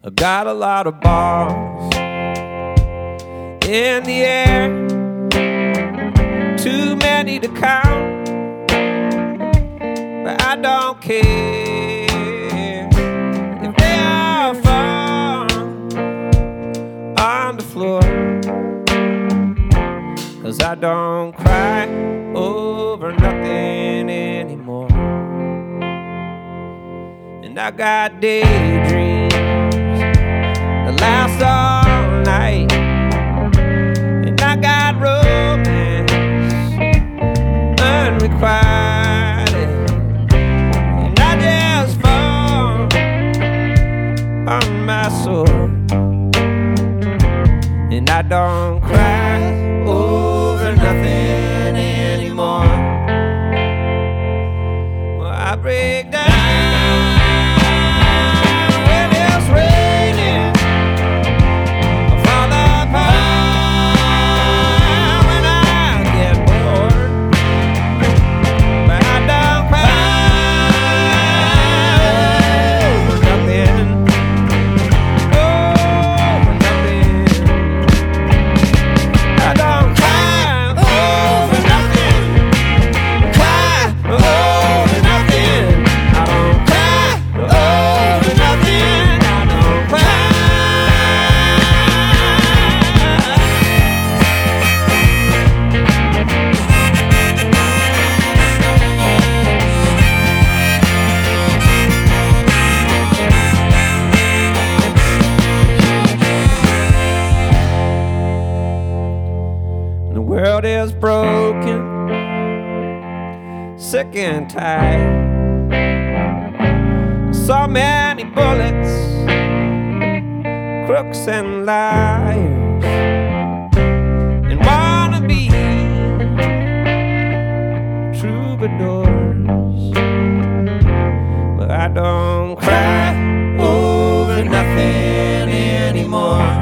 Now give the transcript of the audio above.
I got a lot of balls in the air, too many to count, but I don't care if they all fall on the floor, 'cause I don't cry over nothing anymore. And I got daydreams that last all night, and I got romance unrequited, and I just fall on my sword, and I don't cry over nothing anymore. Well, I break down when it's raining, I fall apart when I get bored, but I don't cry over nothing, over nothing. I don't cry over nothing, cry over nothing. I don't cry over nothing, I don't cry. The world is broken, sick and tired. So many bullets, crooks and liars, and wannabe troubadours. But I don't cry over nothing anymore.